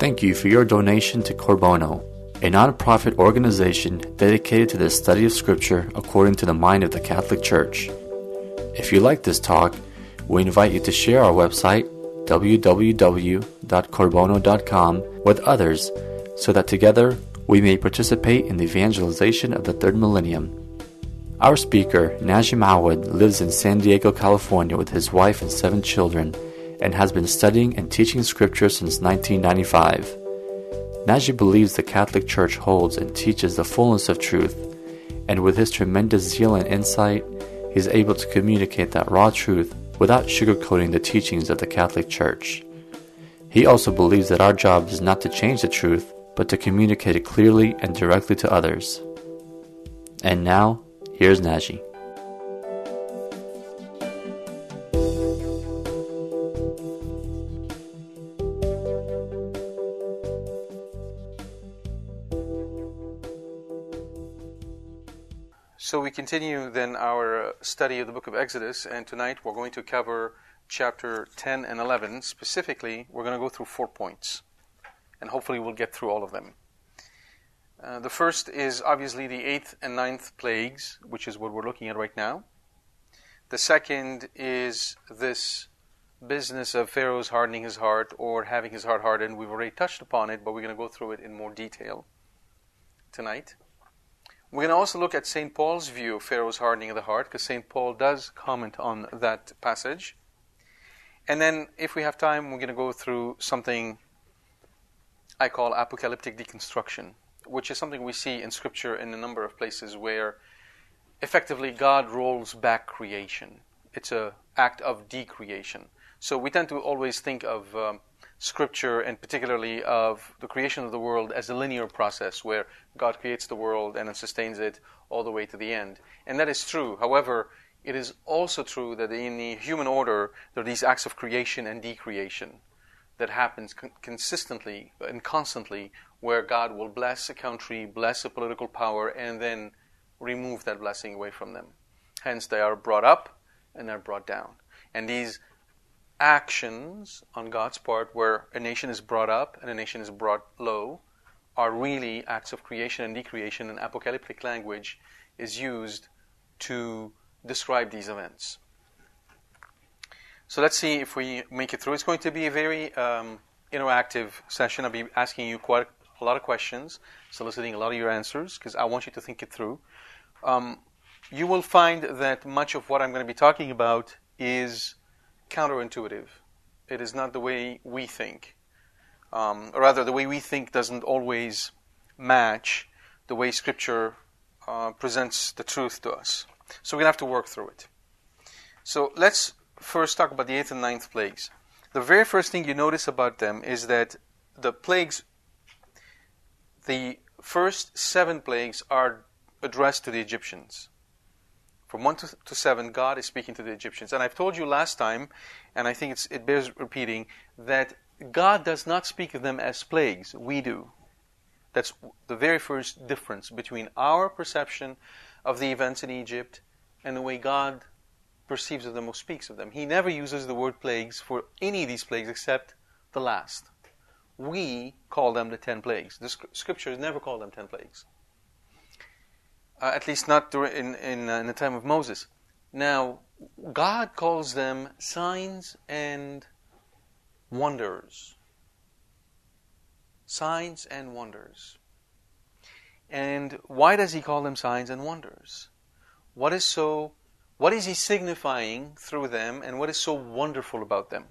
Thank you for your donation to Cor Bono, a non-profit organization dedicated to the study of Scripture according to the mind of the Catholic Church. If you like this talk, we invite you to share our website, www.corbono.com, with others so that together we may participate in the evangelization of the third millennium. Our speaker, Najim Awad, lives in San Diego, California with his wife and 7 children and has been studying and teaching Scripture since 1995. Najim believes the Catholic Church holds and teaches the fullness of truth, and with his tremendous zeal and insight, he is able to communicate that raw truth without sugarcoating the teachings of the Catholic Church. He also believes that our job is not to change the truth, but to communicate it clearly and directly to others. And now, here's Najim. So we continue then our study of the book of Exodus, and tonight we're going to cover chapter 10 and 11. Specifically, we're going to go through 4 points, and hopefully we'll get through all of them. The first is obviously the 8th and 9th plagues, which is what we're looking at right now. The second is this business of Pharaoh's hardening his heart or having his heart hardened. We've already touched upon it, but we're going to go through it in more detail tonight. We're going to also look at St. Paul's view of Pharaoh's hardening of the heart, because St. Paul does comment on that passage. And then, if we have time, we're going to go through something I call apocalyptic deconstruction, which is something we see in Scripture in a number of places where effectively God rolls back creation. It's an act of decreation. So we tend to always think of Scripture, and particularly of the creation of the world, as a linear process where God creates the world and then sustains it all the way to the end. And that is true. However, it is also true that in the human order, there are these acts of creation and decreation that happens consistently and constantly, where God will bless a country, bless a political power, and then remove that blessing away from them. Hence, they are brought up and they're brought down. And these actions on God's part, where a nation is brought up and a nation is brought low, are really acts of creation and decreation, and apocalyptic language is used to describe these events. So let's see if we make it through. It's going to be a very interactive session. I'll be asking you quite a lot of questions, soliciting a lot of your answers, because I want you to think it through. You will find that much of what I'm going to be talking about is counterintuitive. It is not the way we think. Or rather, the way we think doesn't always match the way Scripture presents the truth to us. So we're going to have to work through it. So let's first talk about the 8th and 9th plagues. The very first thing you notice about them is that the plagues, the first 7 plagues are addressed to the Egyptians. From 1 to 7, God is speaking to the Egyptians. And I've told you last time, and I think it bears repeating, that God does not speak of them as plagues. We do. That's the very first difference between our perception of the events in Egypt and the way God perceives of them or speaks of them. He never uses the word plagues for any of these plagues except the last. We call them the 10 plagues. The Scriptures never call them 10 plagues. At least not in the time of Moses. Now, God calls them signs and wonders. Signs and wonders. And why does He call them signs and wonders? What is He signifying through them, and what is so wonderful about them?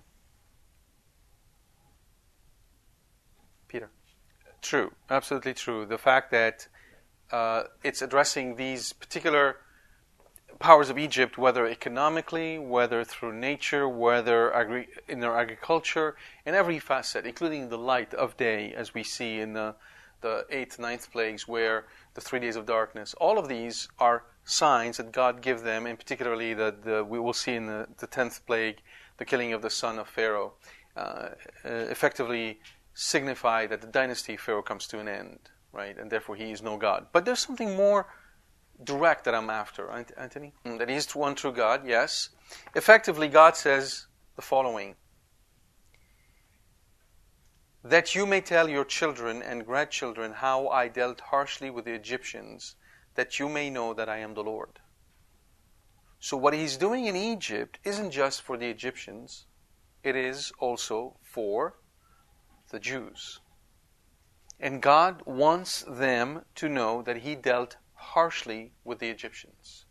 Peter? True, absolutely true. The fact that it's addressing these particular powers of Egypt, whether economically, whether through nature, whether in their agriculture, in every facet, including the light of day, as we see in the 8th, 9th plagues, where the 3 days of darkness. All of these are signs that God gives them, and particularly that we will see in the 10th plague, the killing of the son of Pharaoh, effectively signify that the dynasty of Pharaoh comes to an end, right? And therefore he is no God. But there's something more direct that I'm after, Anthony. That He is one true God, yes. Effectively, God says the following: that you may tell your children and grandchildren how I dealt harshly with the Egyptians, that you may know that I am the Lord. So what he's doing in Egypt isn't just for the Egyptians, it is also for the Jews. And God wants them to know that he dealt harshly with the Egyptians.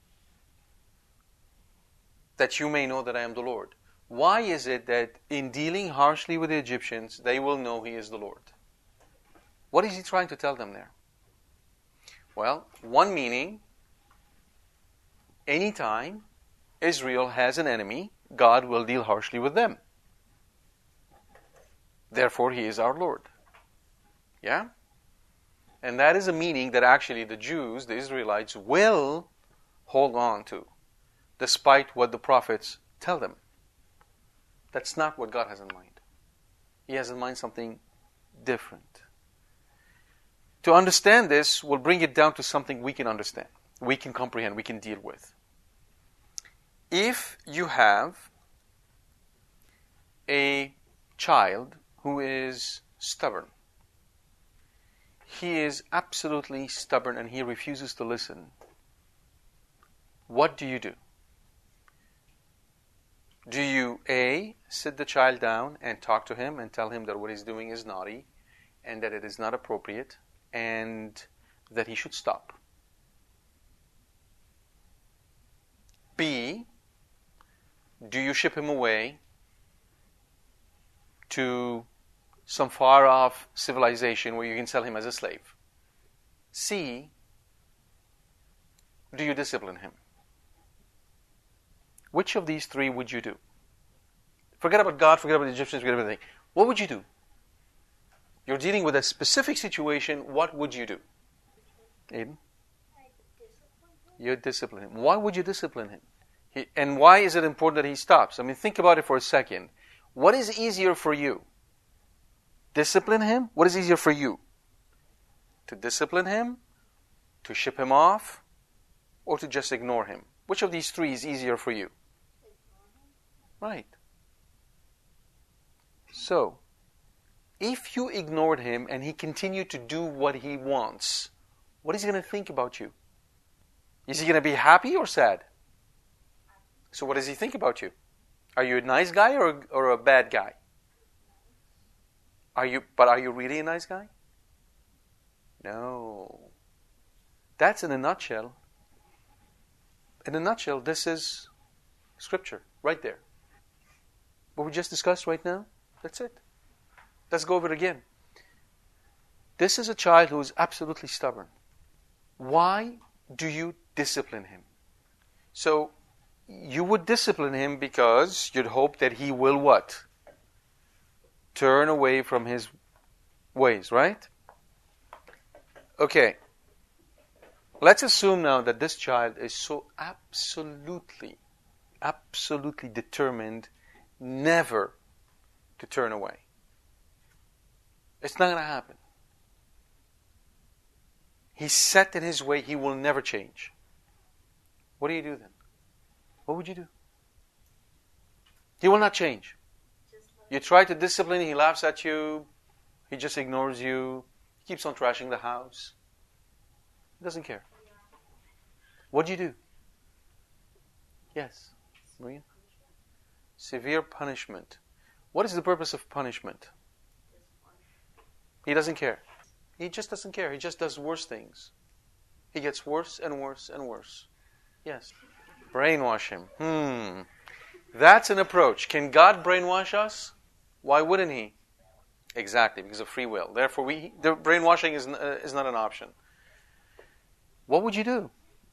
That you may know that I am the Lord. Why is it that in dealing harshly with the Egyptians, they will know he is the Lord? What is he trying to tell them there? Well, one meaning, anytime Israel has an enemy, God will deal harshly with them. Therefore, he is our Lord. Yeah? And that is a meaning that actually the Jews, the Israelites, will hold on to, despite what the prophets tell them. That's not what God has in mind. He has in mind something different. To understand this, we'll bring it down to something we can understand, we can comprehend, we can deal with. If you have a child who is stubborn, he is absolutely stubborn and he refuses to listen, what do you do? Do you A, sit the child down and talk to him and tell him that what he's doing is naughty and that it is not appropriate and that he should stop? B, do you ship him away to some far-off civilization where you can sell him as a slave? C, do you discipline him? Which of these three would you do? Forget about God, forget about the Egyptians, forget about everything. What would you do? You're dealing with a specific situation, what would you do? Aiden? You discipline him. Why would you discipline him? And why is it important that he stops? I mean, think about it for a second. What is easier for you? Discipline him? What is easier for you? To discipline him? To ship him off? Or to just ignore him? Which of these three is easier for you? Right. So, if you ignored him and he continued to do what he wants, what is he going to think about you? Is he going to be happy or sad? So what does he think about you? Are you a nice guy or a bad guy? Are you really a nice guy? No. That's in a nutshell. In a nutshell, this is Scripture, right there. What we just discussed right now, that's it. Let's go over it again. This is a child who is absolutely stubborn. Why do you discipline him? So, you would discipline him because you'd hope that he will what? Turn away from his ways, right? Okay. Let's assume now that this child is so absolutely determined never to turn away. It's not going to happen. He's set in his way. He will never change. What do you do then? What would you do? He will not change. You try to discipline him, he laughs at you. He just ignores you. He keeps on trashing the house. He doesn't care. What do you do? Yes, Maria? Severe punishment. What is the purpose of punishment? He doesn't care. He just doesn't care. He just does worse things. He gets worse and worse and worse. Yes. Brainwash him. That's an approach. Can God brainwash us? Why wouldn't he? Exactly, because of free will. Therefore, the brainwashing is not an option. What would you do?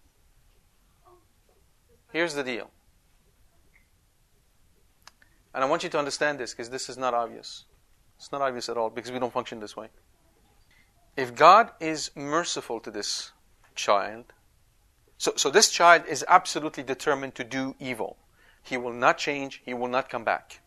Here's the deal. And I want you to understand this because this is not obvious. It's not obvious at all because we don't function this way. If God is merciful to this child, so this child is absolutely determined to do evil. He will not change. He will not come back.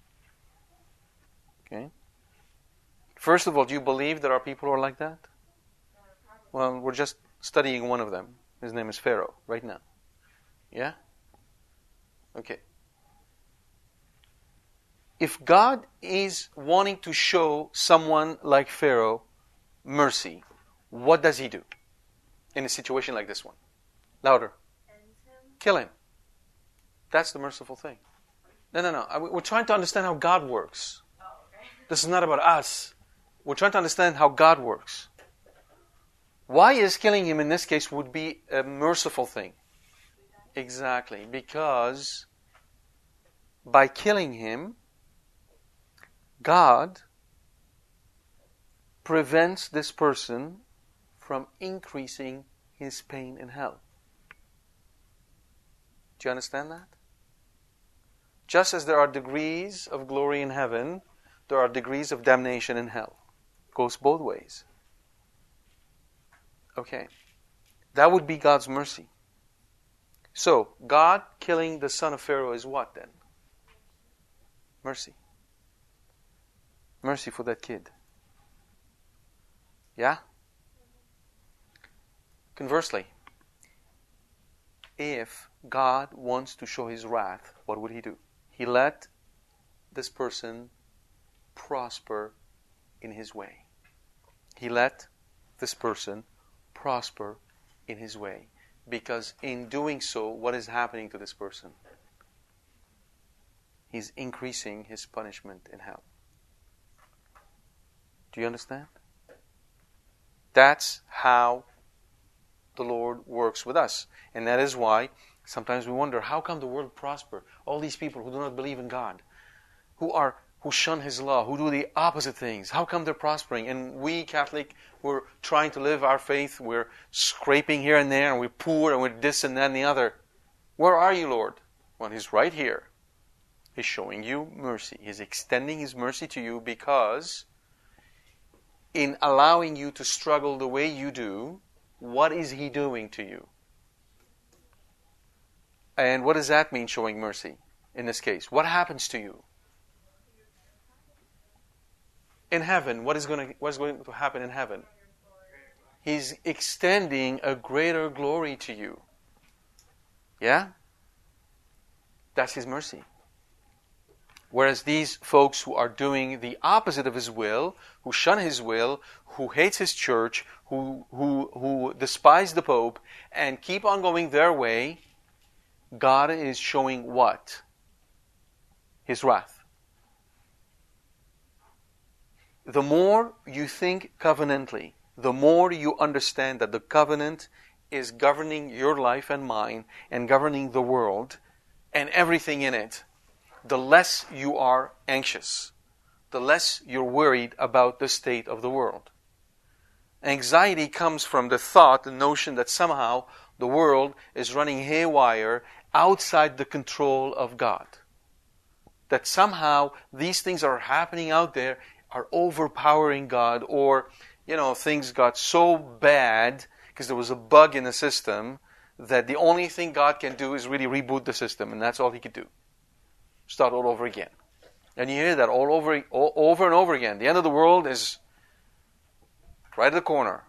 Okay? First of all, do you believe there are people who are like that? Well, we're just studying one of them. His name is Pharaoh right now. Yeah? Okay. if God is wanting to show someone like Pharaoh mercy, what does he do in a situation like this one? Louder. Kill him. That's the merciful thing. No. We're trying to understand how God works. This is not about us. We're trying to understand how God works. Why is killing him in this case would be a merciful thing? Exactly. Because by killing him, God prevents this person from increasing his pain in hell. Do you understand that? Just as there are degrees of glory in heaven, there are degrees of damnation in hell. It goes both ways. Okay. That would be God's mercy. So, God killing the son of Pharaoh is what then? Mercy. Mercy for that kid. Yeah? Conversely, if God wants to show His wrath, what would He do? He let this person prosper in his way. He let this person prosper in his way. Because in doing so, what is happening to this person? He's increasing his punishment in hell. Do you understand? That's how the Lord works with us. And that is why sometimes we wonder, how come the world prosper? All these people who do not believe in God, who shun His law, who do the opposite things, how come they're prospering? And we Catholic, we're trying to live our faith, we're scraping here and there, and we're poor, and we're this and that and the other. Where are you, Lord? Well, He's right here. He's showing you mercy. He's extending His mercy to you because in allowing you to struggle the way you do, what is He doing to you? And what does that mean, showing mercy, in this case? What happens to you? In heaven, what is going to happen in heaven? He's extending a greater glory to you. Yeah? That's His mercy. Whereas these folks who are doing the opposite of His will, who shun His will, who hates His church, who despise the Pope, and keep on going their way, God is showing what? His wrath. The more you think covenantally, the more you understand that the covenant is governing your life and mine, and governing the world, and everything in it, the less you are anxious, the less you're worried about the state of the world. Anxiety comes from the thought, the notion that somehow the world is running haywire outside the control of God. That somehow these things are happening out there are overpowering God, or, things got so bad because there was a bug in the system that the only thing God can do is really reboot the system, and that's all He could do. Start all over again. And you hear that all over and over again. The end of the world is right at the corner.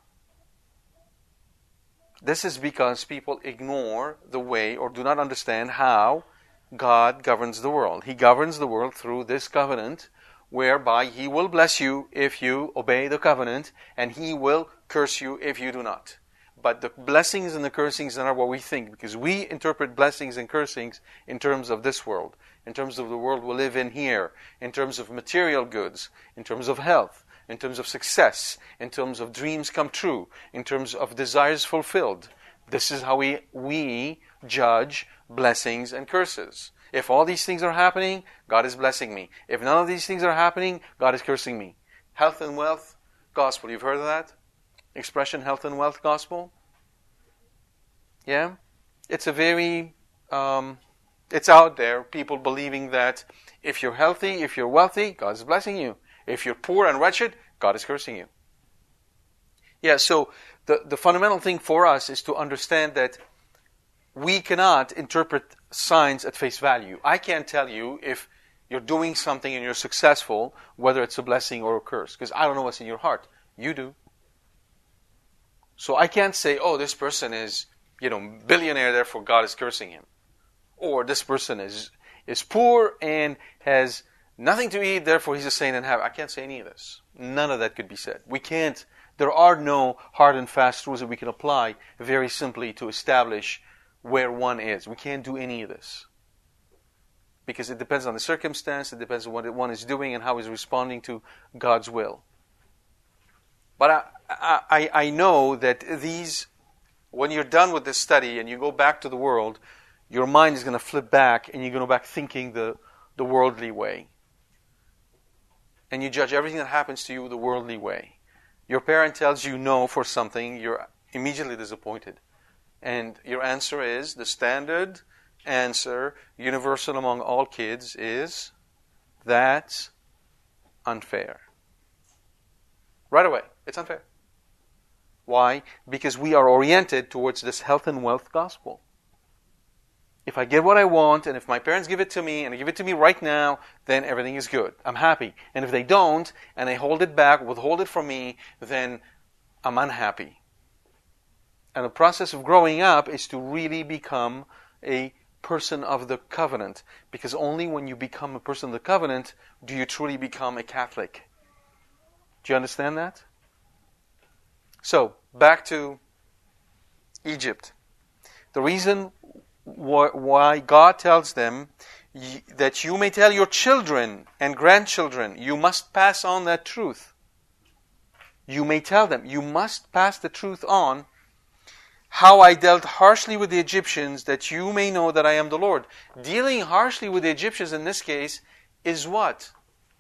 This is because people ignore the way or do not understand how God governs the world. He governs the world through this covenant, whereby He will bless you if you obey the covenant, and He will curse you if you do not. But the blessings and the cursings are not what we think, because we interpret blessings and cursings in terms of this world, in terms of the world we live in here, in terms of material goods, in terms of health, in terms of success, in terms of dreams come true, in terms of desires fulfilled. This is how we judge blessings and curses. If all these things are happening, God is blessing me. If none of these things are happening, God is cursing me. Health and wealth gospel. You've heard of that? Expression, health and wealth gospel? Yeah? It's a very, it's out there. People believing that if you're healthy, if you're wealthy, God is blessing you. If you're poor and wretched, God is cursing you. Yeah, so the fundamental thing for us is to understand that we cannot interpret signs at face value. I can't tell you if you're doing something and you're successful, whether it's a blessing or a curse, because I don't know what's in your heart. You do. So I can't say, oh, this person is, billionaire, therefore God is cursing him. Or this person is poor and has Nothing to eat, therefore he's a saint in heaven. I can't say any of this. None of that could be said. We can't. There are no hard and fast rules that we can apply very simply to establish where one is. We can't do any of this. Because it depends on the circumstance, it depends on what one is doing and how he's responding to God's will. But I know that these, when you're done with this study and you go back to the world, your mind is going to flip back and you're going to go back thinking the worldly way. And you judge everything that happens to you the worldly way. Your parent tells you no for something, you're immediately disappointed. And your answer is, the standard answer, universal among all kids, is, that's unfair. Right away, it's unfair. Why? Because we are oriented towards this health and wealth gospel. If I get what I want, and if my parents give it to me, and they give it to me right now, then everything is good. I'm happy. And if they don't, and they hold it back, withhold it from me, then I'm unhappy. And the process of growing up is to really become a person of the covenant. Because only when you become a person of the covenant do you truly become a Catholic. Do you understand that? So, back to Egypt. The reason why God tells them that you may tell your children and grandchildren, you must pass on that truth. You may tell them, you must pass the truth on, how I dealt harshly with the Egyptians, that you may know that I am the Lord. Dealing harshly with the Egyptians in this case is what?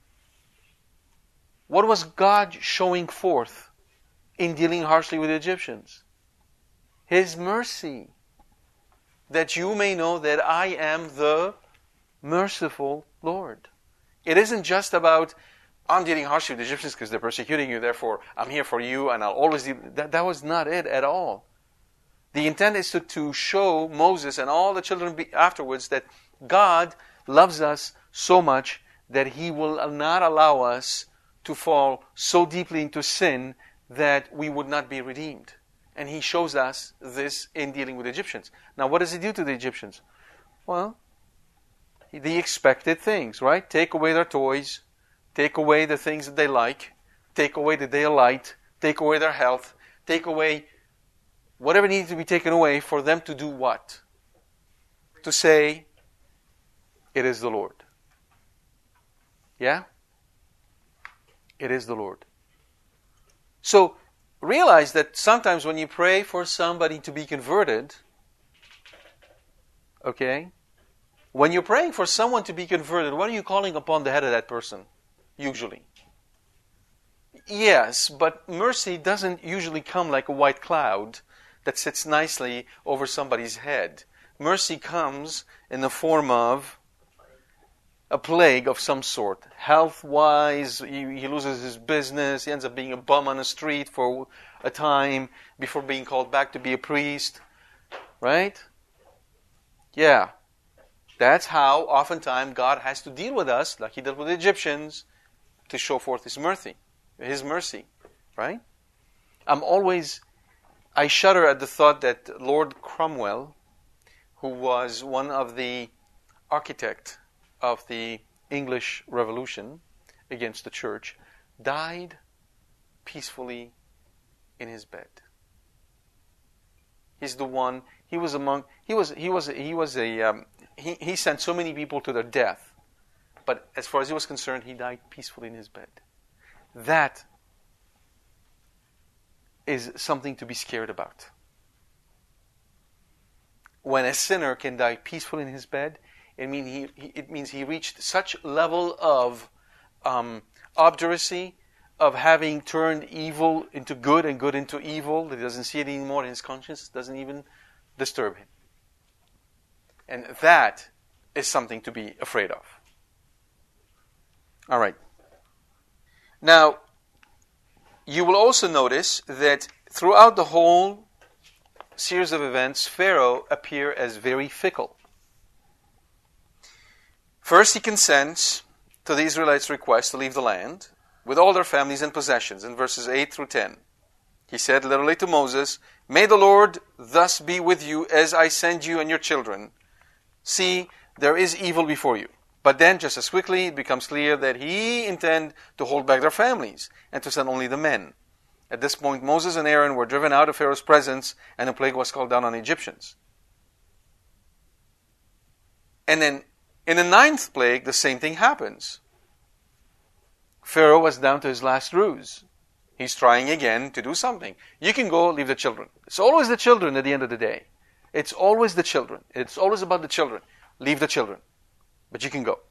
What was God showing forth in dealing harshly with the Egyptians? His mercy. That you may know that I am the merciful Lord. It isn't just about, I'm dealing harshly with the Egyptians because they're persecuting you, therefore I'm here for you and I'll always deal. That was not it at all. The intent is to show Moses and all the children afterwards that God loves us so much that He will not allow us to fall so deeply into sin that we would not be redeemed. And He shows us this in dealing with the Egyptians. Now, what does He do to the Egyptians? Well, the expected things, right? Take away their toys, take away the things that they like, take away the daylight, take away their health, take away whatever needs to be taken away for them to do what? To say, it is the Lord. Yeah? It is the Lord. So, realize that sometimes when you pray for somebody to be converted, okay, when you're praying for someone to be converted, what are you calling upon the head of that person? Usually. Yes, but mercy doesn't usually come like a white cloud that sits nicely over somebody's head. Mercy comes in the form of a plague of some sort. Health-wise, he loses his business, he ends up being a bum on the street for a time before being called back to be a priest. Right? Yeah. That's how oftentimes God has to deal with us, like He dealt with the Egyptians, to show forth His mercy. His mercy. Right? I shudder at the thought that Lord Cromwell, who was one of the architects of the English Revolution against the church, died peacefully in his bed. He's the one. He sent so many people to their death, but as far as he was concerned, he died peacefully in his bed. That is something to be scared about. When a sinner can die peacefully in his bed, it means he reached such level of obduracy, of having turned evil into good and good into evil, that he doesn't see it anymore in his conscience, doesn't even disturb him. And that is something to be afraid of. All right. Now, you will also notice that throughout the whole series of events, Pharaoh appears as very fickle. First, he consents to the Israelites' request to leave the land with all their families and possessions in verses 8 through 10. He said literally to Moses, "May the Lord thus be with you as I send you and your children. See, there is evil before you." But then just as quickly it becomes clear that he intended to hold back their families and to send only the men. At this point, Moses and Aaron were driven out of Pharaoh's presence and a plague was called down on the Egyptians. And then in the 9th plague, the same thing happens. Pharaoh was down to his last ruse. He's trying again to do something. You can go, leave the children. It's always the children at the end of the day. It's always the children. It's always about the children. Leave the children. But you can go.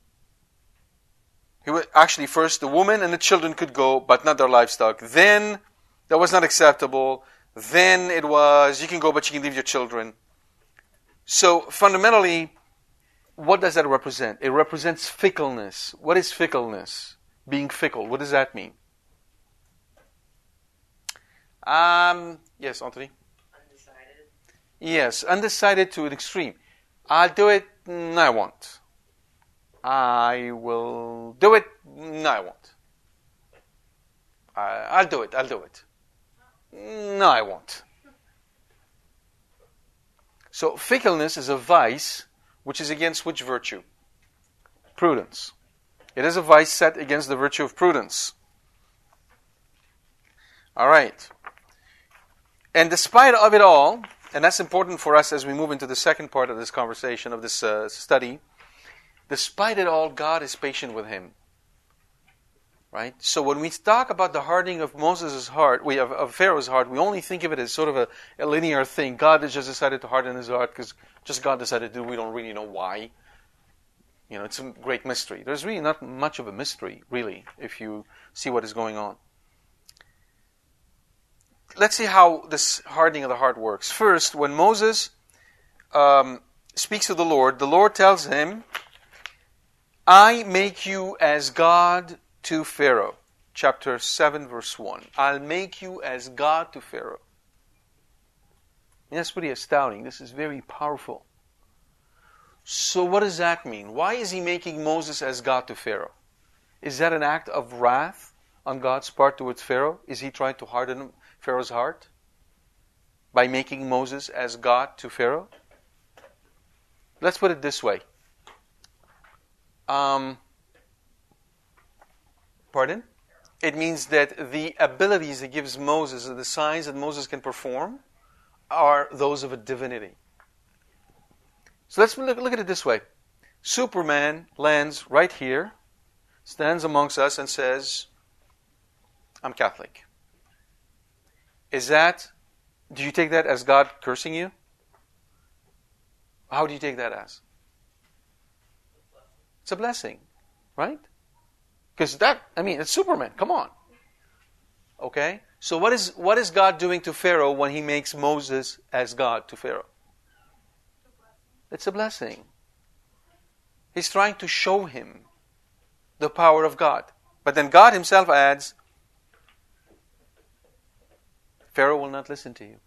Actually, first the woman and the children could go, but not their livestock. Then that was not acceptable. Then it was, you can go, but you can leave your children. So fundamentally, what does that represent? It represents fickleness. What is fickleness? Being fickle. What does that mean? Yes, Anthony? Undecided. Yes, undecided to an extreme. I'll do it, no, I won't. I will do it, no, I won't. I'll do it. No, I won't. So fickleness is a vice which is against which virtue? Prudence. It is a vice set against the virtue of prudence. All right. And despite of it all, and that's important for us as we move into the second part of this conversation, of this study, despite it all, God is patient with him. Right? So when we talk about the hardening of Moses' heart, of Pharaoh's heart, we only think of it as sort of a linear thing. God has just decided to harden his heart because just God decided to do. We don't really know why. It's a great mystery. There's really not much of a mystery, really, if you see what is going on. Let's see how this hardening of the heart works. First, when Moses speaks to the Lord tells him, I make you as God to Pharaoh. Chapter 7, verse 1. I'll make you as God to Pharaoh. And that's pretty astounding. This is very powerful. So what does that mean? Why is he making Moses as God to Pharaoh? Is that an act of wrath on God's part towards Pharaoh? Is he trying to harden Pharaoh's heart by making Moses as God to Pharaoh? Let's put it this way. Pardon? It means that the abilities it gives Moses, the signs that Moses can perform, are those of a divinity. So let's look at it this way. Superman lands right here, stands amongst us and says, I'm Catholic. Do you take that as God cursing you? How do you take that as? It's a blessing, right? Because it's Superman. Come on. Okay? So what is God doing to Pharaoh when he makes Moses as God to Pharaoh? It's a blessing. He's trying to show him the power of God. But then God himself adds, Pharaoh will not listen to you.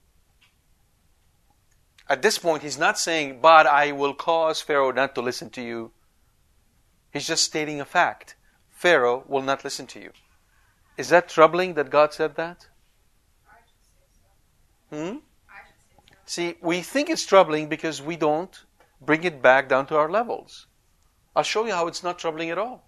At this point, he's not saying, but I will cause Pharaoh not to listen to you. He's just stating a fact. Pharaoh will not listen to you. Is that troubling that God said that? I should say so. See, we think it's troubling because we don't bring it back down to our levels. I'll show you how it's not troubling at all.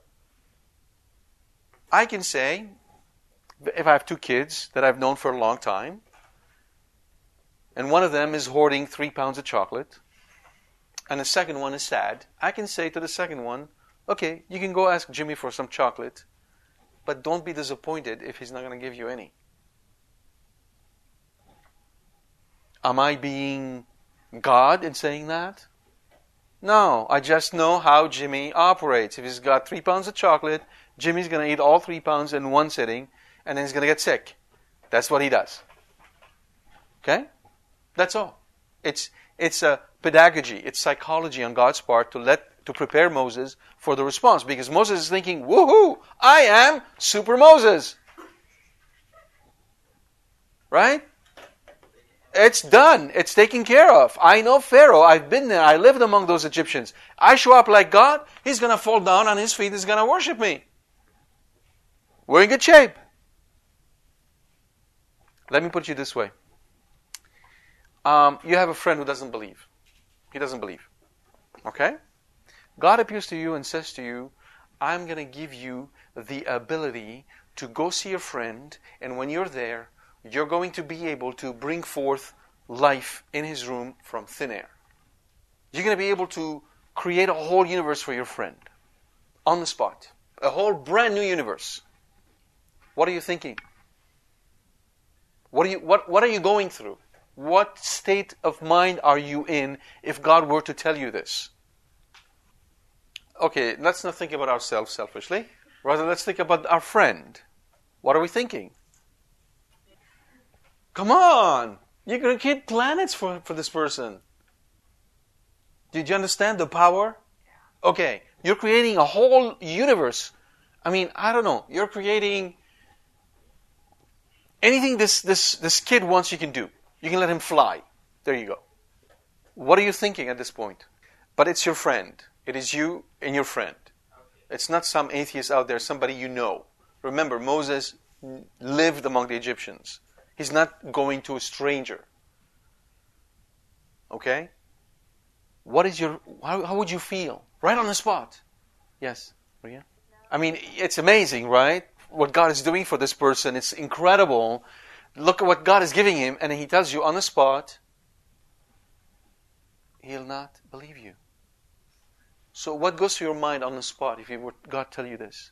I can say, if I have 2 kids that I've known for a long time, and one of them is hoarding 3 pounds of chocolate, and the second one is sad, I can say to the second one, okay, you can go ask Jimmy for some chocolate, but don't be disappointed if he's not going to give you any. Am I being God in saying that? No, I just know how Jimmy operates. If he's got 3 pounds of chocolate, Jimmy's going to eat all 3 pounds in one sitting, and then he's going to get sick. That's what he does. Okay? That's all. It's a pedagogy. It's psychology on God's part to prepare Moses for the response. Because Moses is thinking, woohoo, I am Super Moses. Right? It's done. It's taken care of. I know Pharaoh. I've been there. I lived among those Egyptians. I show up like God. He's going to fall down on his feet. He's going to worship me. We're in good shape. Let me put it this way. You have a friend who doesn't believe. He doesn't believe. Okay? God appears to you and says to you, I'm going to give you the ability to go see your friend, and when you're there, you're going to be able to bring forth life in his room from thin air. You're going to be able to create a whole universe for your friend on the spot. A whole brand new universe. What are you thinking? What are you going through? What state of mind are you in if God were to tell you this? Okay, let's not think about ourselves selfishly. Rather, let's think about our friend. What are we thinking? Come on! You're going to create planets for this person. Did you understand the power? Okay, you're creating a whole universe. I mean, I don't know. You're creating anything this kid wants, you can do. You can let him fly. There you go. What are you thinking at this point? But it's your friend. It is you and your friend. It's not some atheist out there, somebody you know. Remember, Moses lived among the Egyptians. He's not going to a stranger. Okay? How would you feel? Right on the spot. Yes, Maria? I mean, it's amazing, right? What God is doing for this person, it's incredible. Look at what God is giving him, and he tells you on the spot, he'll not believe you. So what goes through your mind on the spot if God tell you this?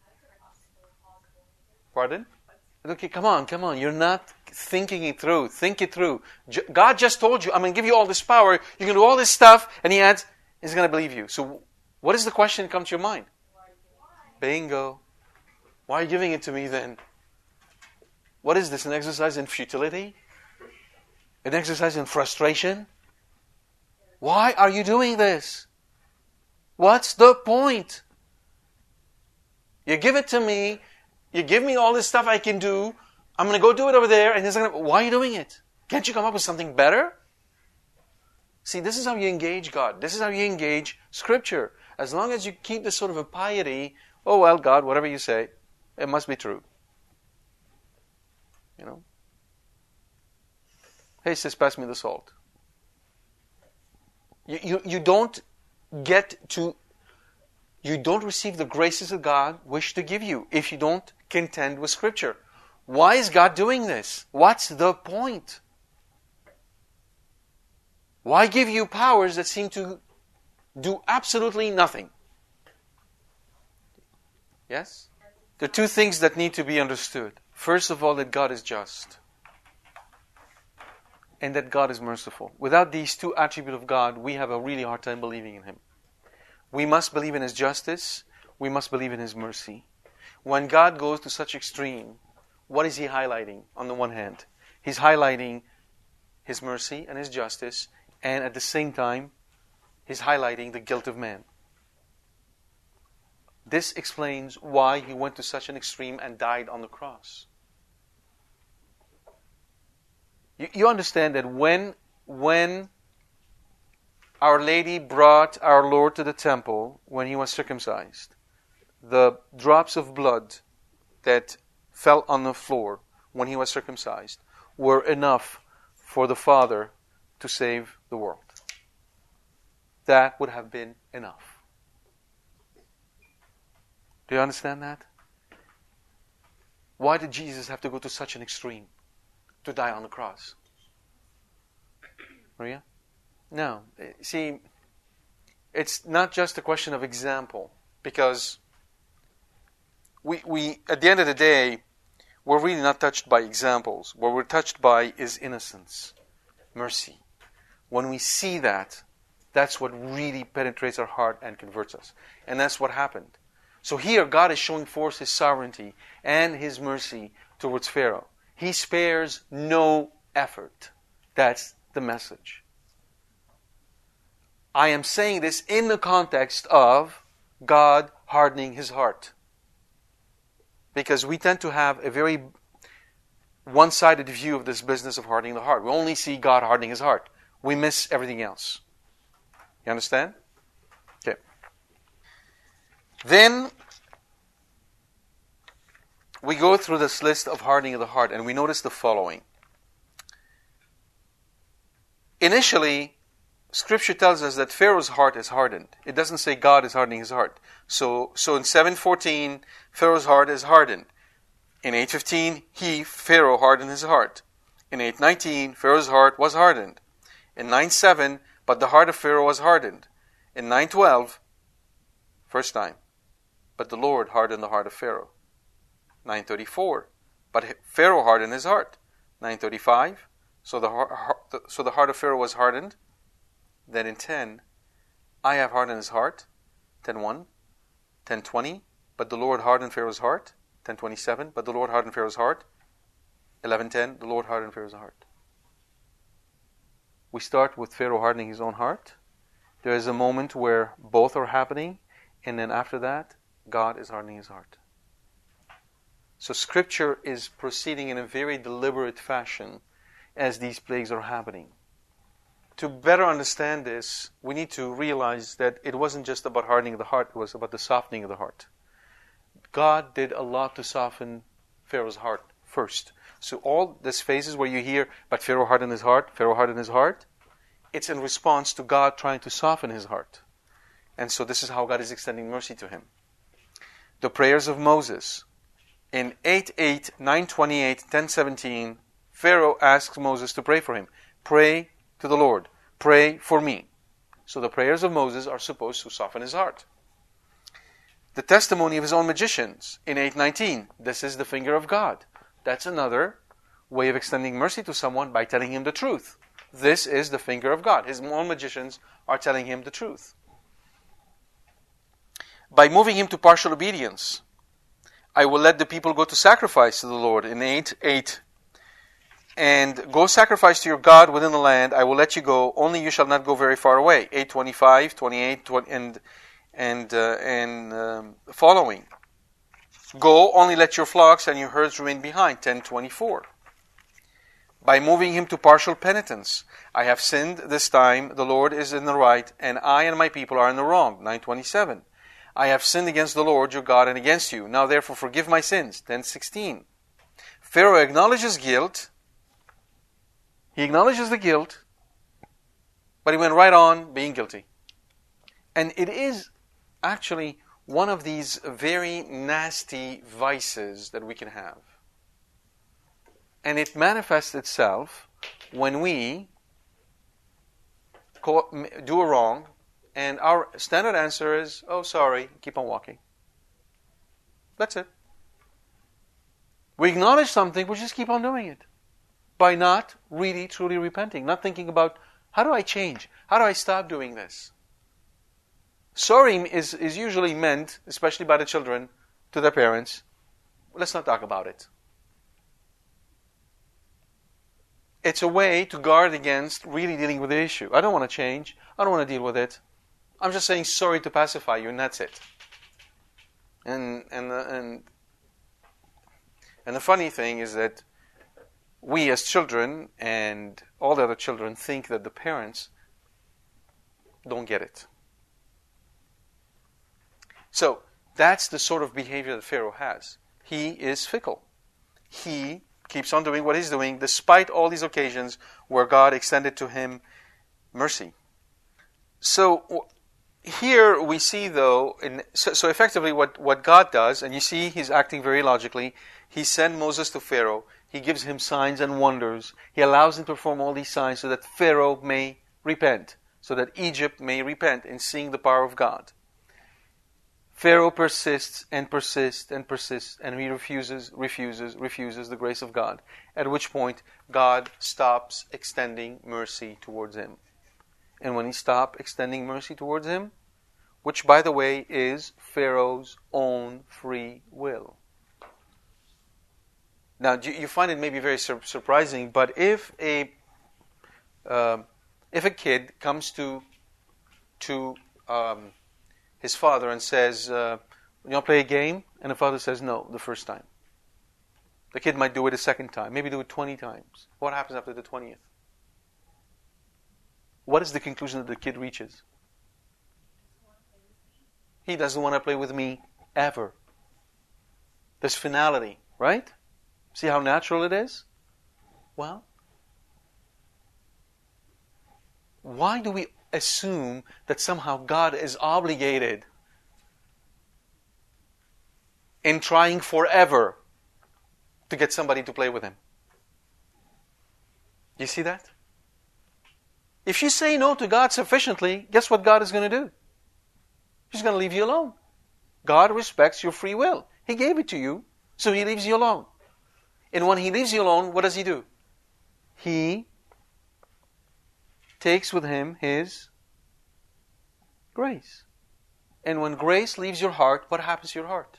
Pardon? Okay, come on. You're not thinking it through. Think it through. God just told you, I'm going to give you all this power. You can do all this stuff. And he adds, he's going to believe you. So what is the question that comes to your mind? Bingo. Why are you giving it to me then? What is this? An exercise in futility? An exercise in frustration? Why are you doing this? What's the point? You give it to me. You give me all this stuff I can do. I'm going to go do it over there. And why are you doing it? Can't you come up with something better? See, this is how you engage God. This is how you engage Scripture. As long as you keep this sort of a piety, oh well, God, whatever you say, it must be true. You know? Hey, sis, pass me the salt. You don't receive the graces that God wished to give you if you don't contend with Scripture. Why is God doing this? What's the point? Why give you powers that seem to do absolutely nothing? Yes? There are two things that need to be understood. First of all, that God is just. And that God is merciful. Without these two attributes of God, we have a really hard time believing in Him. We must believe in His justice. We must believe in His mercy. When God goes to such extreme, what is He highlighting on the one hand? He's highlighting His mercy and His justice, and at the same time, He's highlighting the guilt of man. This explains why He went to such an extreme and died on the cross. You understand that when Our Lady brought our Lord to the temple when He was circumcised, the drops of blood that fell on the floor when He was circumcised were enough for the Father to save the world. That would have been enough. Do you understand that? Why did Jesus have to go to such an extreme to die on the cross? Maria? No. See, it's not just a question of example, because we at the end of the day, we're really not touched by examples. What we're touched by is innocence, mercy. When we see that, that's what really penetrates our heart and converts us. And that's what happened. So here, God is showing forth His sovereignty and His mercy towards Pharaoh. He spares no effort. That's the message. I am saying this in the context of God hardening His heart. Because we tend to have a very one-sided view of this business of hardening the heart. We only see God hardening His heart. We miss everything else. You understand? Okay. Then we go through this list of hardening of the heart, and we notice the following. Initially, Scripture tells us that Pharaoh's heart is hardened. It doesn't say God is hardening his heart. So in 7:14, Pharaoh's heart is hardened. In 8:15, Pharaoh, hardened his heart. In 8:19, Pharaoh's heart was hardened. In 9:7, but the heart of Pharaoh was hardened. In 9:12, first time, but the Lord hardened the heart of Pharaoh. 9:34, but Pharaoh hardened his heart. 9:35, so the heart of Pharaoh was hardened. Then in 10, I have hardened his heart. 10:1, 10:20, but the Lord hardened Pharaoh's heart. 10:27, but the Lord hardened Pharaoh's heart. 11:10, the Lord hardened Pharaoh's heart. We start with Pharaoh hardening his own heart. There is a moment where both are happening, and then after that, God is hardening his heart. So Scripture is proceeding in a very deliberate fashion as these plagues are happening. To better understand this, we need to realize that it wasn't just about hardening the heart, it was about the softening of the heart. God did a lot to soften Pharaoh's heart first. So all these phases where you hear, but Pharaoh hardened his heart, Pharaoh hardened his heart, it's in response to God trying to soften his heart. And so this is how God is extending mercy to him. The prayers of Moses. In 8:8, 9:28, 10:17, Pharaoh asks Moses to pray for him. Pray to the Lord. Pray for me. So the prayers of Moses are supposed to soften his heart. The testimony of his own magicians. In 8:19, this is the finger of God. That's another way of extending mercy to someone by telling him the truth. This is the finger of God. His own magicians are telling him the truth. By moving him to partial obedience, I will let the people go to sacrifice to the Lord. In 8:8, and go sacrifice to your God within the land. I will let you go. Only you shall not go very far away. 8:25, 28, and following. Go, only let your flocks and your herds remain behind. 10:24. By moving him to partial penitence, I have sinned this time. The Lord is in the right, and I and my people are in the wrong. 9:27. I have sinned against the Lord your God and against you. Now therefore forgive my sins. 10:16. Pharaoh acknowledges guilt. He acknowledges the guilt, but he went right on being guilty. And it is actually one of these very nasty vices that we can have. And it manifests itself when we do a wrong, and our standard answer is, oh, sorry, keep on walking. That's it. We acknowledge something, we just keep on doing it. By not really, truly repenting, not thinking about, how do I change? How do I stop doing this? Sorry is usually meant, especially by the children, to their parents, let's not talk about it. It's a way to guard against really dealing with the issue. I don't want to change. I don't want to deal with it. I'm just saying sorry to pacify you, and that's it. And the funny thing is that we as children and all the other children think that the parents don't get it. So that's the sort of behavior that Pharaoh has. He is fickle. He keeps on doing what he's doing despite all these occasions where God extended to him mercy. So here we see, though, so effectively what God does, and you see he's acting very logically, he sent Moses to Pharaoh. He gives him signs and wonders. He allows him to perform all these signs so that Pharaoh may repent, so that Egypt may repent in seeing the power of God. Pharaoh persists and persists and persists, and he refuses the grace of God, at which point God stops extending mercy towards him. And when he stopped extending mercy towards him, which, by the way, is Pharaoh's own free will. Now, you find it maybe very surprising, but if a kid comes to his father and says, you want to play a game? And the father says no the first time. The kid might do it a second time, maybe do it 20 times. What happens after the 20th? What is the conclusion that the kid reaches? He doesn't want to play with me ever. There's finality, right? See how natural it is? Well, why do we assume that somehow God is obligated in trying forever to get somebody to play with him. You see that? If you say no to God sufficiently, guess what God is going to do? He's going to leave you alone. God respects your free will. He gave it to you, so He leaves you alone. And when He leaves you alone, what does He do? He takes with Him His grace. And when grace leaves your heart, what happens to your heart?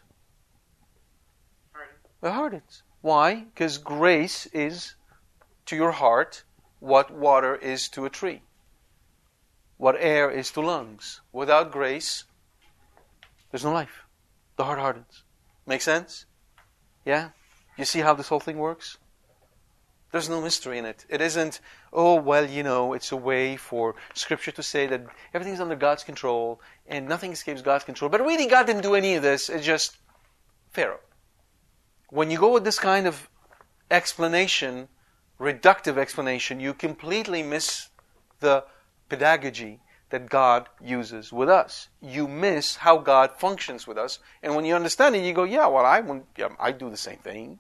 It hardens. Why? Because grace is to your heart what water is to a tree, what air is to lungs. Without grace, there's no life. The heart hardens. Make sense? Yeah? You see how this whole thing works? There's no mystery in it. It isn't, oh, well, it's a way for Scripture to say that everything's under God's control and nothing escapes God's control. But really, God didn't do any of this. It's just Pharaoh. When you go with this kind of explanation, reductive explanation, you completely miss the pedagogy that God uses with us. You miss how God functions with us. And when you understand it, you go, I do the same thing.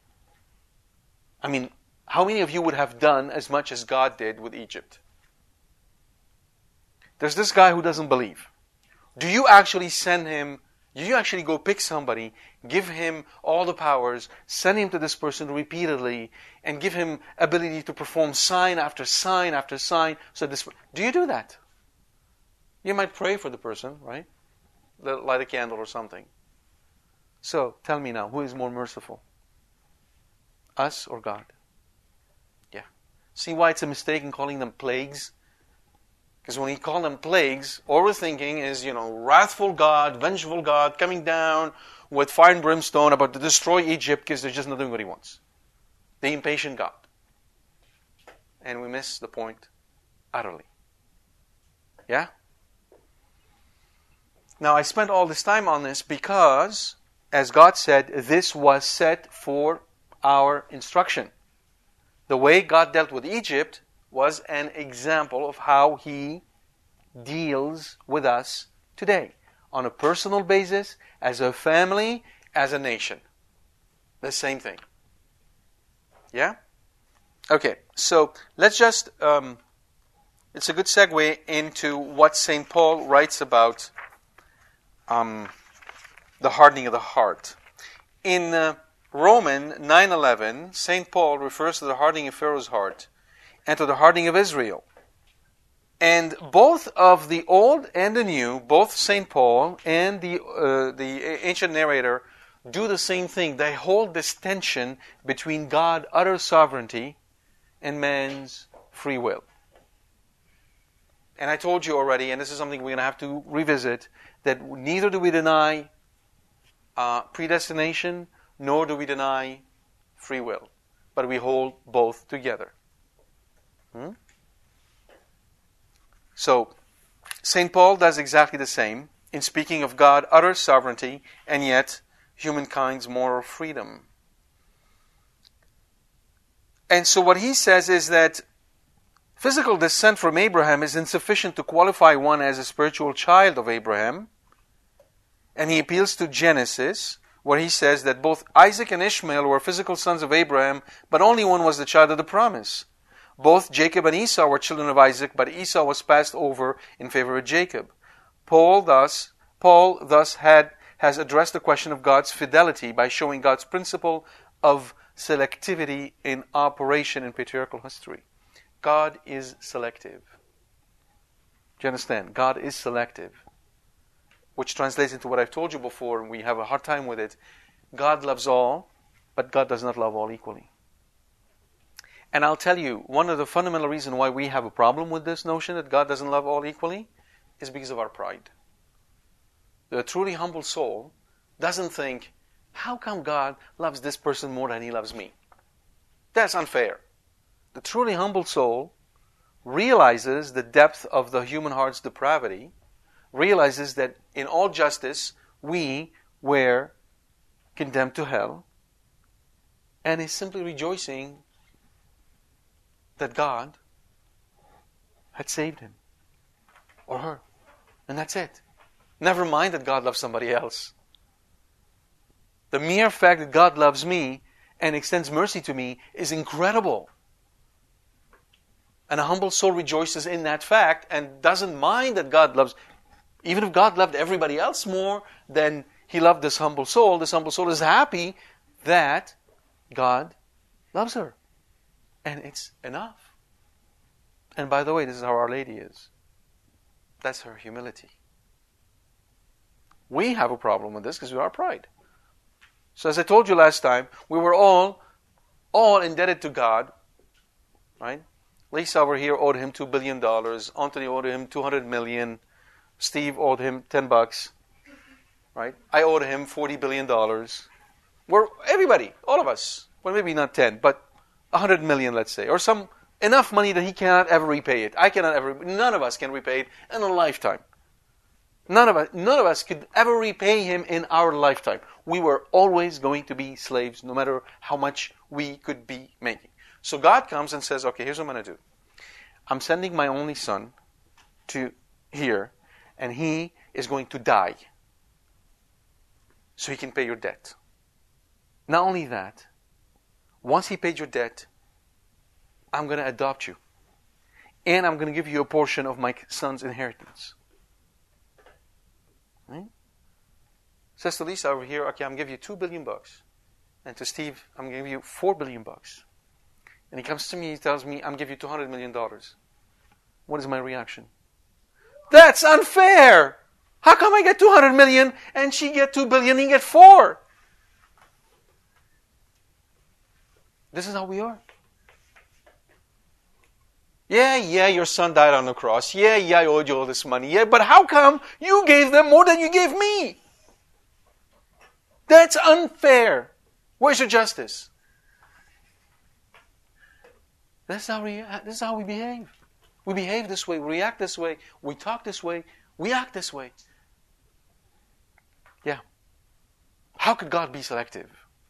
I mean, how many of you would have done as much as God did with Egypt? There's this guy who doesn't believe. Do you actually go pick somebody, give him all the powers, send him to this person repeatedly, and give him ability to perform sign after sign after sign? Do you do that? You might pray for the person, right? Light a candle or something. So, tell me now, who is more merciful? Us or God? Yeah. See why it's a mistake in calling them plagues? Because when we call them plagues, all we're thinking is, wrathful God, vengeful God, coming down with fire and brimstone about to destroy Egypt because they're just not doing what He wants. The impatient God. And we miss the point utterly. Yeah? Now, I spent all this time on this because, as God said, this was set for our instruction. The way God dealt with Egypt was an example of how He deals with us today. On a personal basis, as a family, as a nation. The same thing. Yeah? Okay, so let's just... it's a good segue into what St. Paul writes about the hardening of the heart. In Romans 9:11, St. Paul refers to the hardening of Pharaoh's heart and to the hardening of Israel. And both of the Old and the New, both St. Paul and the ancient narrator, do the same thing. They hold this tension between God's utter sovereignty and man's free will. And I told you already, and this is something we're going to have to revisit, that neither do we deny predestination, nor do we deny free will. But we hold both together. So, St. Paul does exactly the same in speaking of God's utter sovereignty and yet humankind's moral freedom. And so what he says is that physical descent from Abraham is insufficient to qualify one as a spiritual child of Abraham. And he appeals to Genesis, where he says that both Isaac and Ishmael were physical sons of Abraham, but only one was the child of the promise. Both Jacob and Esau were children of Isaac, but Esau was passed over in favor of Jacob. Paul thus has addressed the question of God's fidelity by showing God's principle of selectivity in operation in patriarchal history. God is selective. Do you understand? God is selective. Which translates into what I've told you before, and we have a hard time with it. God loves all, but God does not love all equally. And I'll tell you, one of the fundamental reasons why we have a problem with this notion that God doesn't love all equally is because of our pride. The truly humble soul doesn't think, how come God loves this person more than He loves me? That's unfair. The truly humble soul realizes the depth of the human heart's depravity, realizes that in all justice we were condemned to hell, and is simply rejoicing that God had saved him. or her. And that's it. Never mind that God loves somebody else. The mere fact that God loves me and extends mercy to me is incredible. And a humble soul rejoices in that fact and doesn't mind that God loves. Even if God loved everybody else more than He loved this humble soul is happy that God loves her. And it's enough. And by the way, this is how Our Lady is. That's her humility. We have a problem with this because we are pride. So as I told you last time, we were all indebted to God, right? Lisa over here owed him $2 billion. Anthony owed him $200 million. Steve owed him $10, right? I owed him $40 billion. We're everybody, all of us. Well, maybe not 10, but 100 million, let's say, or some enough money that he cannot ever repay it. None of us can repay it in a lifetime. None of us could ever repay him in our lifetime. We were always going to be slaves, no matter how much we could be making. So God comes and says, okay, here's what I'm going to do. I'm sending my only son to here, and he is going to die so he can pay your debt. Not only that, once he paid your debt, I'm going to adopt you. And I'm going to give you a portion of my son's inheritance. Right? Says to Lisa over here, okay, I'm going to give you $2 billion. And to Steve, I'm going to give you $4 billion. And he comes to me, he tells me, I'm going to give you $200 million. What is my reaction? That's unfair! How come I get 200 million and she get 2 billion and he get 4? This is how we are. Yeah, your son died on the cross. Yeah, I owed you all this money. Yeah, but how come you gave them more than you gave me? That's unfair. Where's your justice? This is how we behave. We behave this way, we react this way, we talk this way, we act this way. Yeah. How could God be selective?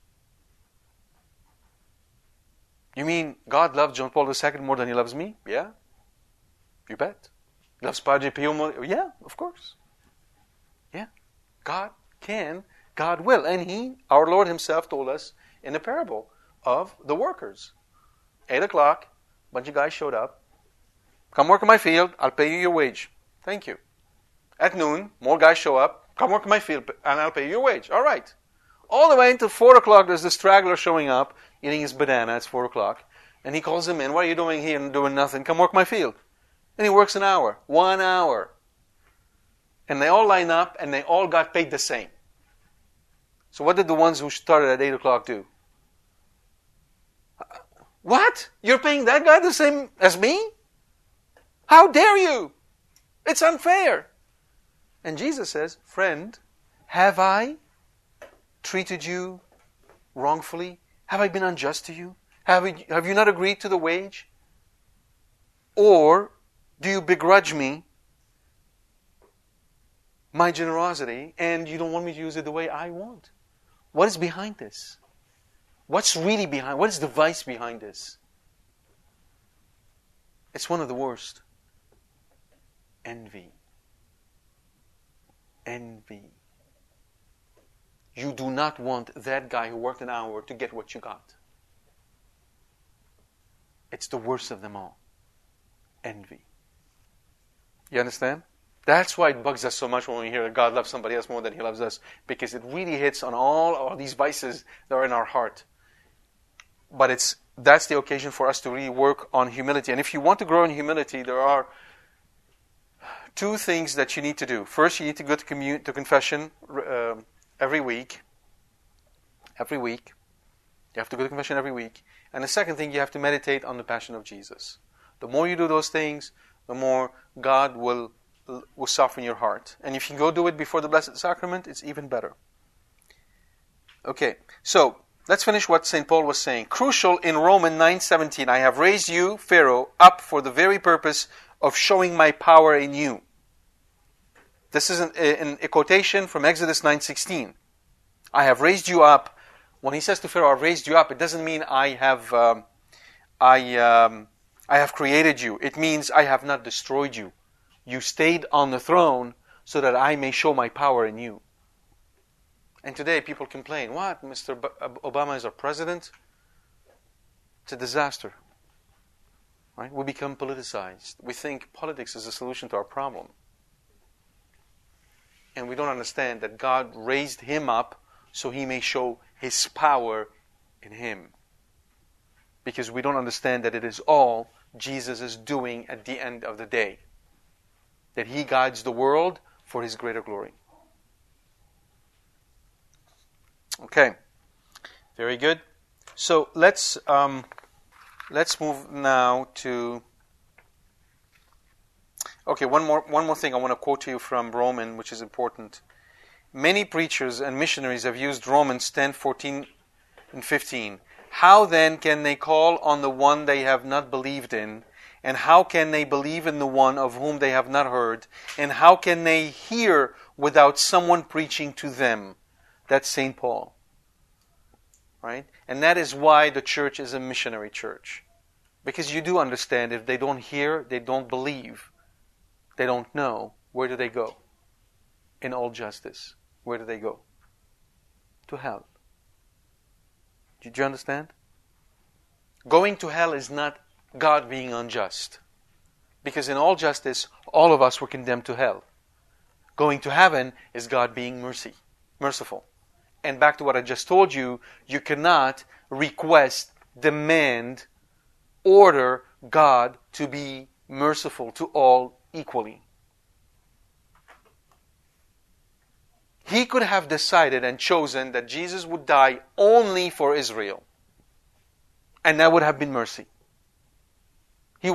You mean God loves John Paul II more than He loves me? Yeah. You bet. He loves Padre Pio more? Yeah, of course. Yeah. God can, God will. And our Lord Himself told us in the parable of the workers. 8 o'clock, a bunch of guys showed up. Come work in my field, I'll pay you your wage. Thank you. At noon, more guys show up. Come work in my field, and I'll pay you your wage. All right. All the way until 4 o'clock, there's this straggler showing up, eating his banana. It's 4 o'clock. And he calls him in. What are you doing here? And doing nothing. Come work my field. And he works an hour. 1 hour. And they all line up, and they all got paid the same. So what did the ones who started at 8 o'clock do? What? You're paying that guy the same as me? How dare you? It's unfair. And Jesus says, friend, have I treated you wrongfully? Have I been unjust to you? Have you not agreed to the wage? Or do you begrudge me my generosity and you don't want me to use it the way I want? What is behind this? What's really behind? What is the vice behind this? It's one of the worst. Envy. Envy. You do not want that guy who worked an hour to get what you got. It's the worst of them all. Envy. You understand? That's why it bugs us so much when we hear that God loves somebody else more than He loves us, because it really hits on all these vices that are in our heart. But that's the occasion for us to really work on humility. And if you want to grow in humility, there are 2 things that you need to do. First, you need to go to confession every week. Every week. You have to go to confession every week. And the second thing, you have to meditate on the passion of Jesus. The more you do those things, the more God will soften your heart. And if you go do it before the Blessed Sacrament, it's even better. Okay, so let's finish what St. Paul was saying. Crucial in Romans 9:17, I have raised you, Pharaoh, up for the very purpose of showing my power in you. This is a quotation from Exodus 9:16. I have raised you up. When he says to Pharaoh, I've raised you up, it doesn't mean I have created you. It means I have not destroyed you. You stayed on the throne so that I may show my power in you. And today people complain, what, Mr. Obama is our president? It's a disaster. Right? We become politicized. We think politics is the solution to our problem. And we don't understand that God raised him up so he may show his power in him. Because we don't understand that it is all Jesus is doing at the end of the day. That he guides the world for his greater glory. Okay. Very good. So let's move now to... Okay, one more thing I want to quote to you from Romans, which is important. Many preachers and missionaries have used Romans 10:14 and 15. How then can they call on the one they have not believed in? And how can they believe in the one of whom they have not heard? And how can they hear without someone preaching to them? That's St. Paul. Right? And that is why the church is a missionary church. Because you do understand, if they don't hear, they don't believe, they don't know, where do they go? In all justice, where do they go? To hell. Did you understand? Going to hell is not God being unjust. Because in all justice, all of us were condemned to hell. Going to heaven is God being merciful. And back to what I just told you, you cannot request, demand, order God to be merciful to all equally. He could have decided and chosen that Jesus would die only for Israel. And that would have been mercy. He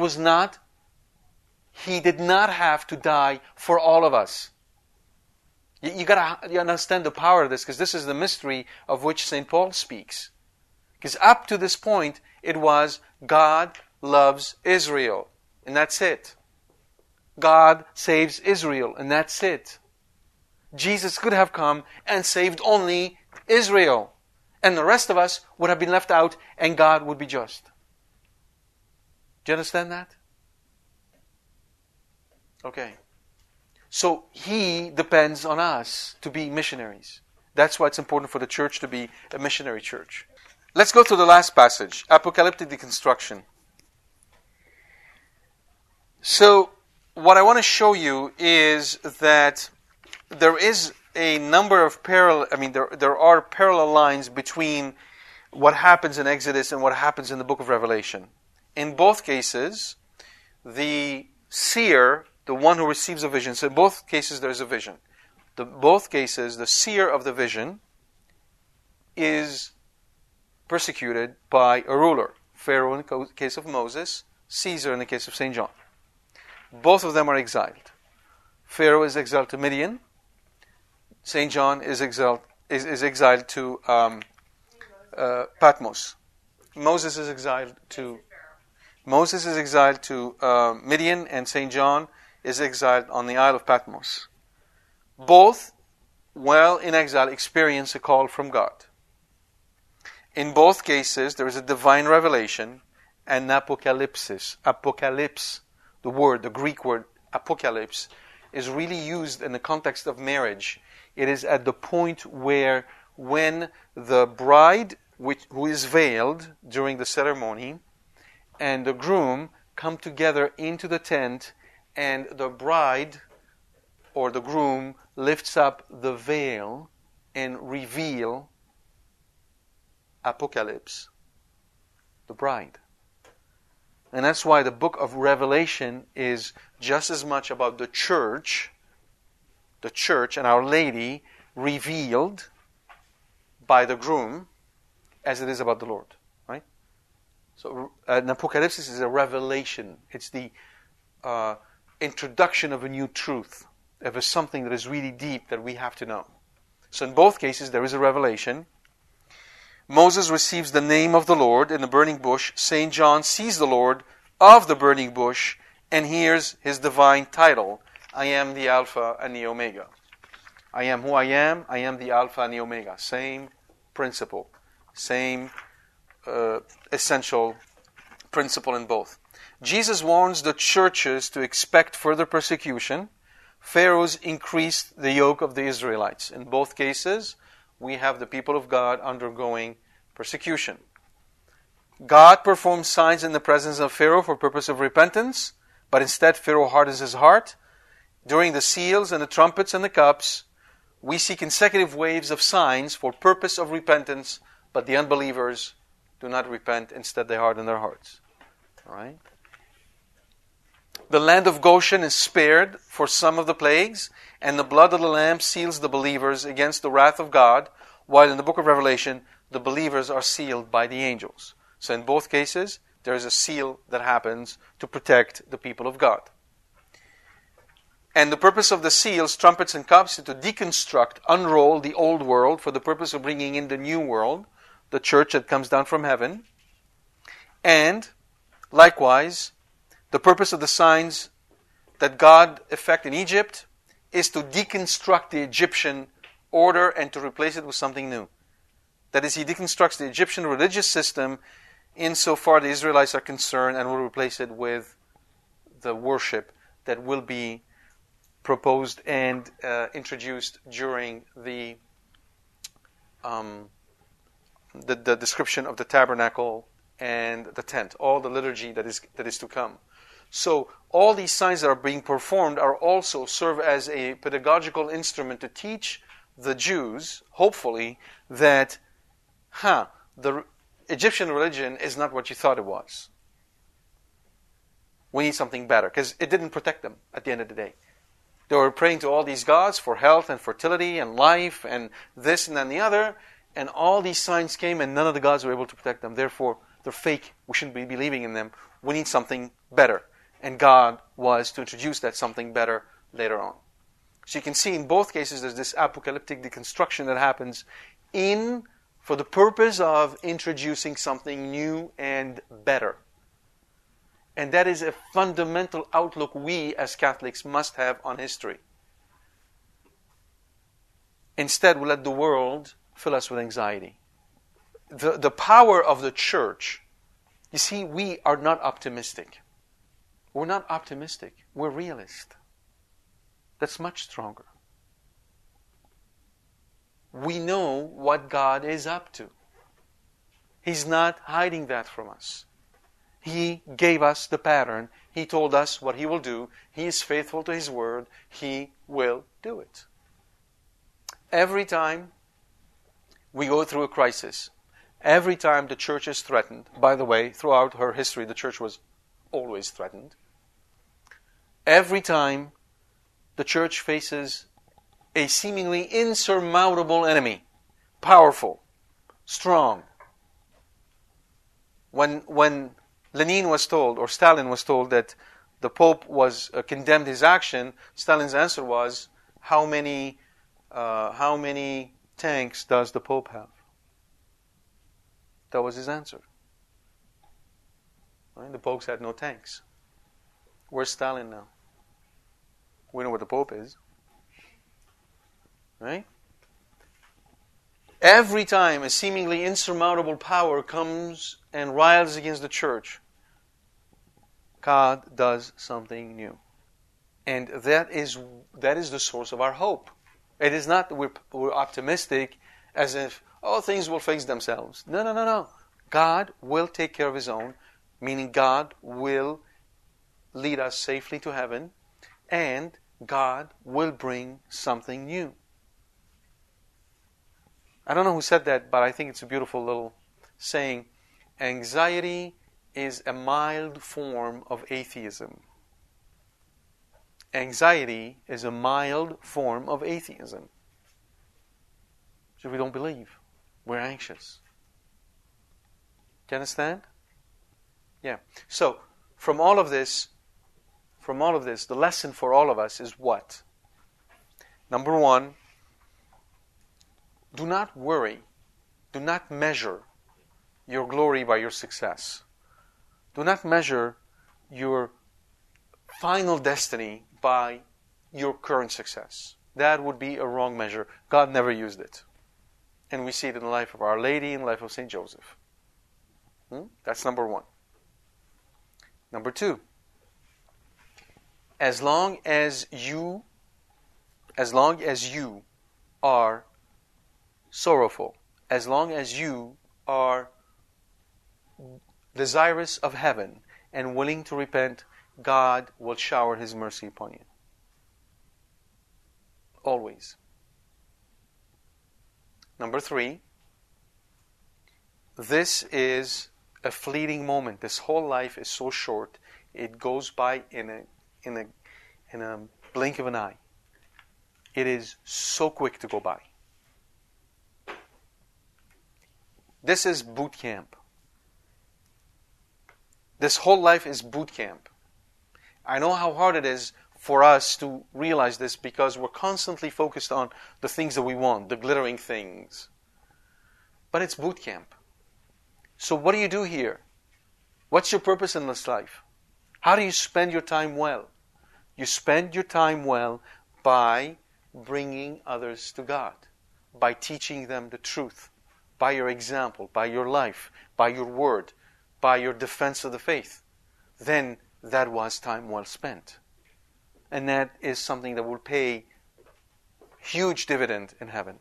did not have to die for all of us. You understand the power of this, because this is the mystery of which St. Paul speaks. Because up to this point, it was God loves Israel, and that's it. God saves Israel, and that's it. Jesus could have come and saved only Israel, and the rest of us would have been left out, and God would be just. Do you understand that? Okay. So He depends on us to be missionaries. That's why it's important for the church to be a missionary church. Let's go to the last passage, Apocalyptic Deconstruction. So, what I want to show you is that there is a number of there are parallel lines between what happens in Exodus and what happens in the book of Revelation. In both cases, the seer, the one who receives a vision, so in both cases there is a vision. Both cases, the seer of the vision is persecuted by a ruler. Pharaoh in the case of Moses, Caesar in the case of St. John. Both of them are exiled. Pharaoh is exiled to Midian. St. John is exiled to Patmos. Moses is exiled to Midian, and St. John is exiled on the Isle of Patmos. Both, while in exile, experience a call from God. In both cases, there is a divine revelation and apocalypsis. Apocalypse, the Greek word apocalypse, is really used in the context of marriage. It is at the point where, when the bride, who is veiled during the ceremony, and the groom come together into the tent, and the bride or the groom lifts up the veil and reveal apocalypse, the bride. And that's why the book of Revelation is just as much about the church and Our Lady revealed by the groom as it is about the Lord. Right? So an apocalypse is a revelation. It's the introduction of a new truth, of something that is really deep that we have to know. So in both cases there is a revelation. Moses receives the name of the Lord in the burning bush. St. John sees the Lord of the burning bush and hears his divine title. I am the Alpha and the Omega. I am who I am the Alpha and the Omega. Same principle. Same essential principle in both. Jesus warns the churches to expect further persecution. Pharaohs increased the yoke of the Israelites. In both cases, we have the people of God undergoing persecution. God performs signs in the presence of Pharaoh for purpose of repentance, but instead Pharaoh hardens his heart. During the seals and the trumpets and the cups, we see consecutive waves of signs for purpose of repentance, but the unbelievers do not repent. Instead, they harden their hearts. All right? The land of Goshen is spared for some of the plagues, and the blood of the Lamb seals the believers against the wrath of God, while in the book of Revelation, the believers are sealed by the angels. So in both cases, there is a seal that happens to protect the people of God. And the purpose of the seals, trumpets, and cups is to deconstruct, unroll the old world for the purpose of bringing in the new world, the church that comes down from heaven. And likewise, the purpose of the signs that God effect in Egypt is to deconstruct the Egyptian order and to replace it with something new. That is, He deconstructs the Egyptian religious system insofar the Israelites are concerned and will replace it with the worship that will be proposed and introduced during the description of the tabernacle and the tent, all the liturgy that is to come. So all these signs that are being performed are also serve as a pedagogical instrument to teach the Jews, hopefully, that the Egyptian religion is not what you thought it was. We need something better, because it didn't protect them at the end of the day. They were praying to all these gods for health and fertility and life and this and then the other, and all these signs came and none of the gods were able to protect them. Therefore, they're fake. We shouldn't be believing in them. We need something better. And God was to introduce that something better later on. So you can see in both cases there's this apocalyptic deconstruction that happens for the purpose of introducing something new and better. And that is a fundamental outlook we as Catholics must have on history. Instead, we let the world fill us with anxiety. The power of the church, you see, we are not optimistic. We're not optimistic. We're realist. That's much stronger. We know what God is up to. He's not hiding that from us. He gave us the pattern. He told us what He will do. He is faithful to His word. He will do it. Every time we go through a crisis, every time the church is threatened, by the way, throughout her history, the church was always threatened. Every time the church faces a seemingly insurmountable enemy, powerful, strong. When Lenin was told, or Stalin was told, that the Pope was condemned his action, Stalin's answer was, how many tanks does the Pope have? That was his answer. Right? The popes had no tanks. Where's Stalin now? We know what the Pope is. Right? Every time a seemingly insurmountable power comes and riles against the church, God does something new. And that is the source of our hope. It is not that we're optimistic as if, things will fix themselves. No. God will take care of His own, meaning God will lead us safely to heaven, and God will bring something new. I don't know who said that, but I think it's a beautiful little saying. Anxiety is a mild form of atheism. Anxiety is a mild form of atheism. So we don't believe. We're anxious. Do you understand? Yeah. So, from all of this, the lesson for all of us is what? Number one, do not worry. Do not measure your glory by your success. Do not measure your final destiny by your current success. That would be a wrong measure. God never used it. And we see it in the life of Our Lady and the life of St. Joseph. That's number one. Number 2, as long as you are sorrowful, as long as you are desirous of heaven and willing to repent, God will shower His mercy upon you. Always. Number 3, this is a fleeting moment. This whole life is so short. It goes by in a blink of an eye. It is so quick to go by. This is boot camp. This whole life is boot camp. I know how hard it is for us to realize this because we're constantly focused on the things that we want, the glittering things. But it's boot camp. So what do you do here? What's your purpose in this life? How do you spend your time well? You spend your time well by bringing others to God, by teaching them the truth, by your example, by your life, by your word, by your defense of the faith. Then that was time well spent. And that is something that will pay huge dividend in heaven.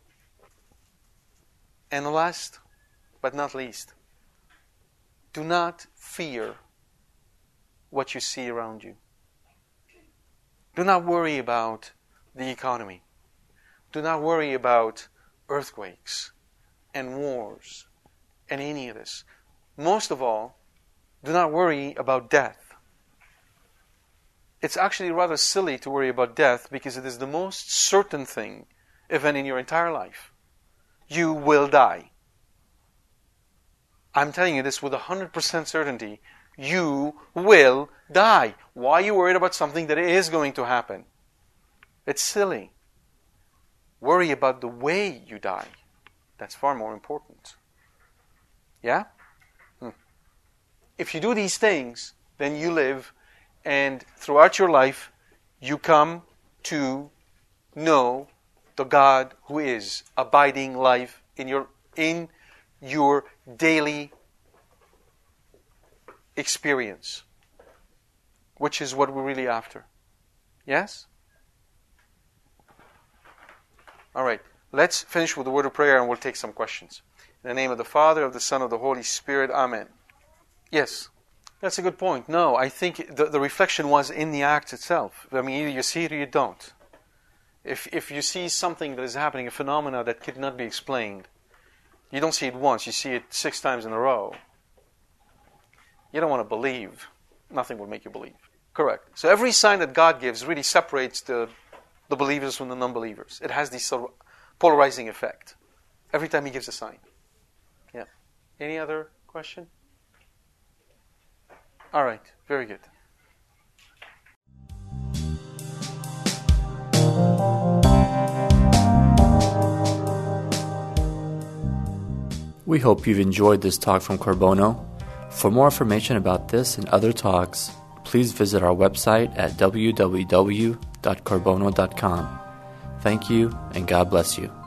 And last but not least, do not fear what you see around you. Do not worry about the economy. Do not worry about earthquakes and wars and any of this. Most of all, do not worry about death. It's actually rather silly to worry about death because it is the most certain thing, event in your entire life. You will die. I'm telling you this with 100% certainty. You will die. Why are you worried about something that is going to happen? It's silly. Worry about the way you die. That's far more important. Yeah? If you do these things, then you live, and throughout your life, you come to know the God who is abiding life in your daily experience, which is what we're really after. Yes? All right. Let's finish with a word of prayer and we'll take some questions. In the name of the Father, of the Son, of the Holy Spirit. Amen. Yes. That's a good point. No, I think the reflection was in the act itself. I mean, either you see it or you don't. If you see something that is happening, a phenomena that could not be explained, you don't see it once, you see it 6 times in a row. You don't want to believe. Nothing will make you believe. Correct. So every sign that God gives really separates the believers from the non-believers. It has this sort of polarizing effect every time He gives a sign. Yeah. Any other question? All right. Very good. We hope you've enjoyed this talk from Carbono. For more information about this and other talks, please visit our website at www.carbono.com. Thank you, and God bless you.